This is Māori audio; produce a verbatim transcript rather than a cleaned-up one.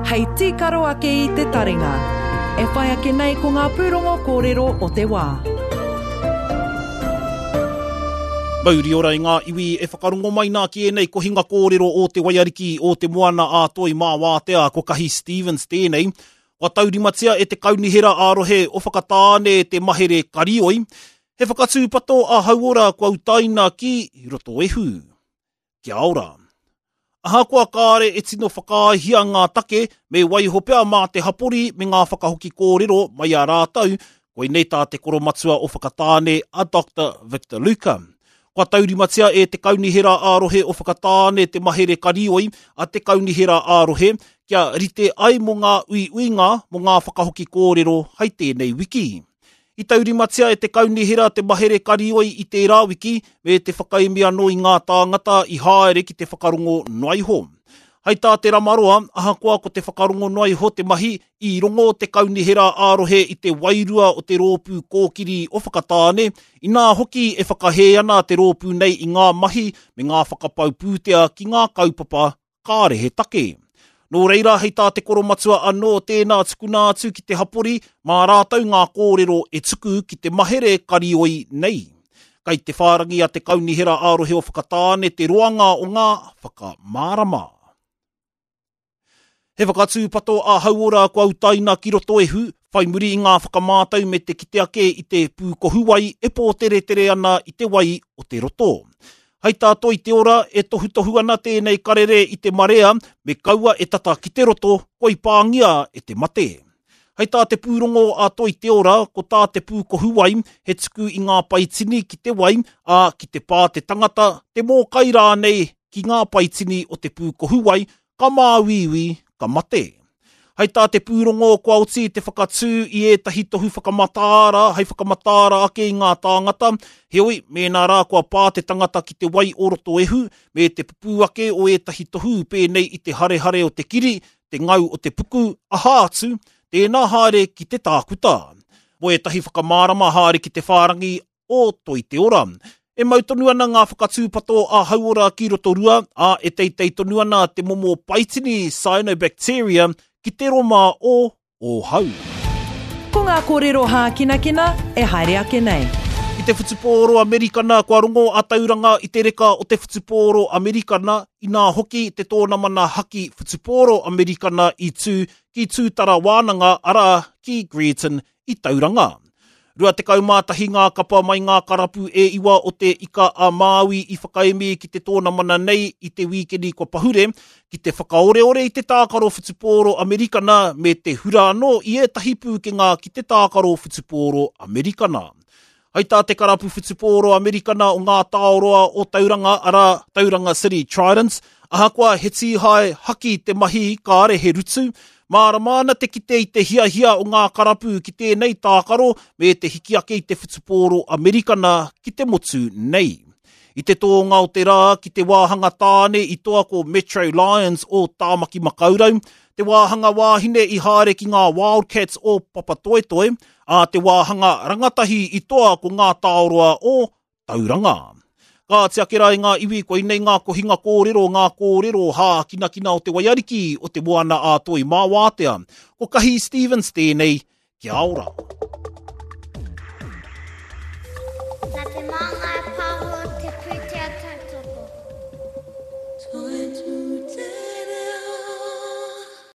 Hei tīkaro ake i te taringa. E whai ake nei ko ngā pūrongo kōrero o te wā. Mauri ora i ngā iwi e whakarungo mai nā ki e nei ko hinga kōrero o te waiariki o te moana a toi mā wātea ko Kahi Stevens tēnei. Wa taurimatia e te kaunihera ārohe o whakatāne te mahere karioi. He whakatūpato a hauora kua utaina ki i roto ehu. Kia ora. Aha kua kāre e tino whakaahia ngā take me waihopea mā te hapori me ngā whakahoki kōrero mai a rātau koe nei tā te koromatua o whakatāne a Doctor Victor Luca. Kua taurimatia e te kaunihera ārohe o whakatāne te mahere karioi a te kaunihera ārohe kia rite ai mo ngā ui uinga mo ngā whakahoki kōrero hei tēnei wiki. I taurimatia e te kaunihera te mahere karioi i te rā wiki me te whakaimia no i ngā tāngata i haere ki te whakarongo noaiho. Hei tā te ramaroa, ahakoa ko te whakarongo noaiho te mahi i rongo te kaunihera ārohe i te wairua o te rōpū kōkiri o whakatāne, i nā hoki e whakahē ana te rōpū nei i ngā mahi me ngā whakapau pūtea ki ngā kaupapa kārehe take. Nō reira, hei tā te koromatua anō tēnā tukuna atu ki te hapori, mā rātau ngā kōrero e tuku ki te mahere karioi nei. Kei te whārangi a te kaunihera ārohe o whakatāne te roanga o ngā whakamārama. He whakatūpato a hauora kua utaina ki roto ehu, whai muri i ngā whakamātau me te kite ake i te pūkohuwai e pō tere tere ana i te wai o te roto. Hei tātou i te ora e tohu tohu ana tēnei karere i te marea me kaua e tata ki te roto koi pāngia e te mate. Hei tā te pūrongo a toi te ora ko tā te pūkohuwai he tuku i ngā paitini ki te wai a ki te pā te tangata te mō kairā nei ki ngā paitini o te pūkohuwai ka māwiwi ka mate. Hei tā te pūrongo kua uti te whakatū i e tahi tohu whakamatāra, hei whakamatāra ake i ngā tāngata, heoi, mēnā rā kua pā te tangata ki te wai o roto ehu, me te pupu ake o e tahi tohu pēnei i te hare hare o te kiri, te ngau o te puku, aha atu, tēnā haere ki te tākuta. Mo e tahi whakamārama haere ki te whārangi o toi te ora. E mautonu ana ngā whakatūpato a hauora ki roto rua, a e teitei tonu ana te momo paitini cyanobacteria ki te roma o o hau. Ko ngā kōrero hākinakina e haere ake nei. I te whutupōro Amerikana, kua rongo a tauranga i te reka o te whutupōro Amerikana, i nā hoki te tōna mana haki whutupōro Amerikana i tū ki tūtara wānanga ara ki Greaton i tauranga. Rua te kaumātahi ngā kapa mai ngā karapu e iwa o te ika a Māui i whakaemi ki te tōna mana nei i te wikeni kua pahure, ki te whakaoreore i te tākaro whutupōro Amerikana me te hura anō i e tahi pūkenga ki te tākaro whutupōro Amerikana. Hei tā te karapu whutupōro Amerikana o ngā tāoroa o tauranga ara Tauranga City Tridents, ahakoa he tīhae haki te mahi kāre he rutu, māramāna te kite i te hiahia o ngā karapu ki tēnei tākaro me te hiki ake i te whutupōro Amerikana ki te motu nei. I te tōnga o te rā ki te wāhanga tāne i toa ko Metro Lions o Tāmaki Makaurau, te wāhanga wāhine i haere ki ngā Wildcats o Papatoetoe, a te wāhanga rangatahi i toa ko ngā tāoroa o Tauranga. Ka te akera i ngā iwi koe nei ngā kohinga kōrero, ngā kōrero hā kina kina o te waiariki o te moana a toi mā wātea. Ko Kahi Stevens tēnei, kia ora.